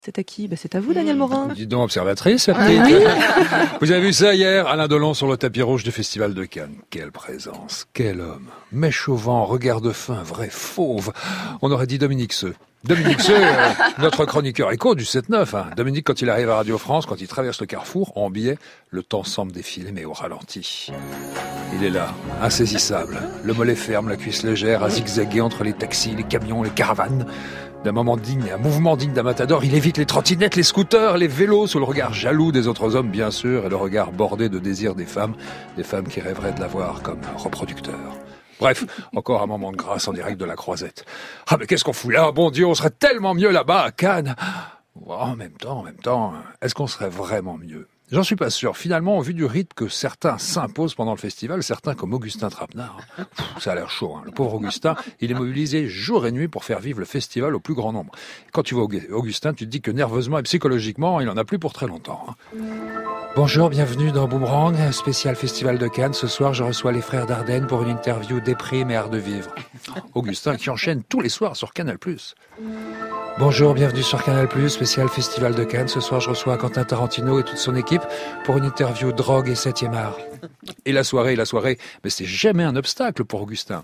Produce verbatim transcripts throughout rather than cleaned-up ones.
C'est à qui ? Bah, c'est à vous, Daniel Morin. Dis donc, observatrice, la petite. Oui. Vous avez vu ça hier, Alain Delon sur le tapis rouge du Festival de Cannes. Quelle présence, quel homme. Mèche au vent, regard de fin, vrai fauve. On aurait dit Dominique Seux. Dominique Seux, euh, notre chroniqueur écho du sept neuf. Hein. Dominique, quand il arrive à Radio France, quand il traverse le carrefour, en biais, le temps semble défiler, mais au ralenti. Il est là, insaisissable. Le mollet ferme, la cuisse légère, à zigzaguer entre les taxis, les camions, les caravanes. D'un moment digne, un mouvement digne d'un matador, il évite les trottinettes, les scooters, les vélos, sous le regard jaloux des autres hommes, bien sûr, et le regard bordé de désir des femmes, des femmes qui rêveraient de l'avoir comme reproducteur. Bref, encore un moment de grâce en direct de la Croisette. Ah, mais qu'est-ce qu'on fout là? Bon Dieu, on serait tellement mieux là-bas, à Cannes. Oh, en même temps, en même temps, est-ce qu'on serait vraiment mieux? J'en suis pas sûr. Finalement, au vu du rythme que certains s'imposent pendant le festival, certains comme Augustin Trapenard, hein, pff, ça a l'air chaud. Hein. Le pauvre Augustin, il est mobilisé jour et nuit pour faire vivre le festival au plus grand nombre. Quand tu vois Augustin, tu te dis que nerveusement et psychologiquement, il en a plus pour très longtemps. Hein. Bonjour, bienvenue dans Boomerang, spécial Festival de Cannes. Ce soir, je reçois les frères Dardenne pour une interview déprime et art de vivre. Augustin qui enchaîne tous les soirs sur Canal plus. Bonjour, bienvenue sur Canal plus, spécial Festival de Cannes. Ce soir, je reçois Quentin Tarantino et toute son équipe pour une interview drogue et septième art. Et la soirée, la soirée, mais c'est jamais un obstacle pour Augustin.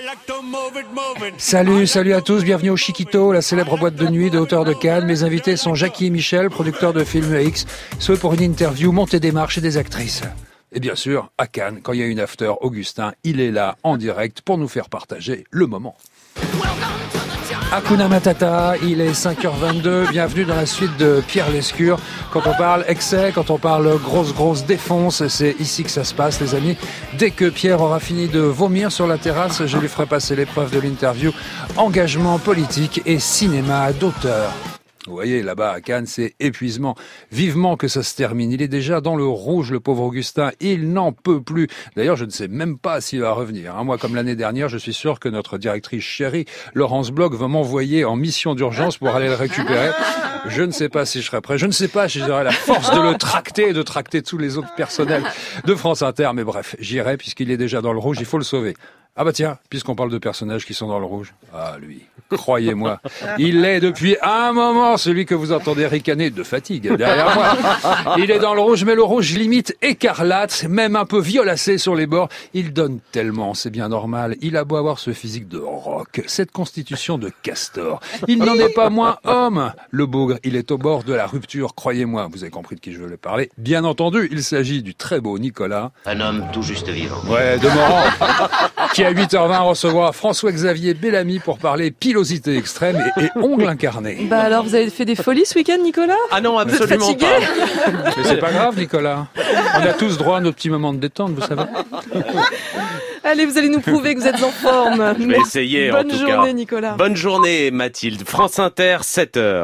Salut, salut à tous, bienvenue au Chiquito, la célèbre boîte de nuit de hauteur de Cannes. Mes invités sont Jackie et Michel, producteurs de films U X, ceux pour une interview montée des marches et des actrices. Et bien sûr, à Cannes, quand il y a une after, Augustin, il est là en direct pour nous faire partager le moment. Hakuna Matata, il est cinq heures vingt-deux, bienvenue dans la suite de Pierre Lescure. Quand on parle excès, quand on parle grosse grosse défonce, c'est ici que ça se passe les amis. Dès que Pierre aura fini de vomir sur la terrasse, je lui ferai passer l'épreuve de l'interview engagement politique et cinéma d'auteur. Vous voyez, là-bas à Cannes, c'est épuisement. Vivement que ça se termine. Il est déjà dans le rouge, le pauvre Augustin. Il n'en peut plus. D'ailleurs, je ne sais même pas s'il va revenir. Moi, comme l'année dernière, je suis sûr que notre directrice chérie, Laurence Bloch, va m'envoyer en mission d'urgence pour aller le récupérer. Je ne sais pas si je serai prêt. Je ne sais pas si j'aurai la force de le tracter et de tracter tous les autres personnels de France Inter. Mais bref, j'irai puisqu'il est déjà dans le rouge. Il faut le sauver. Ah bah tiens, puisqu'on parle de personnages qui sont dans le rouge. Ah lui, croyez-moi, il est depuis un moment celui que vous entendez ricaner de fatigue derrière moi. Il est dans le rouge, mais le rouge limite écarlate, même un peu violacé sur les bords. Il donne tellement, c'est bien normal. Il a beau avoir ce physique de roc, cette constitution de castor. Il n'en est pas moins homme. Le bougre, il est au bord de la rupture, croyez-moi. Vous avez compris de qui je veux parler. Bien entendu, il s'agit du très beau Nicolas. Un homme tout juste vivant. Ouais, de Morand. Qui à huit heures vingt recevra François-Xavier Bellamy pour parler pilosité extrême et, et ongles incarnés. Bah alors, vous avez fait des folies ce week-end, Nicolas ? Ah non, absolument vous êtes fatigué pas. Mais c'est pas grave, Nicolas. On a tous droit à nos petits moments de détente, vous savez. Allez, vous allez nous prouver que vous êtes en forme. Je vais essayer, Bonne en tout journée, cas. Nicolas. Bonne journée, Mathilde. France Inter, sept heures.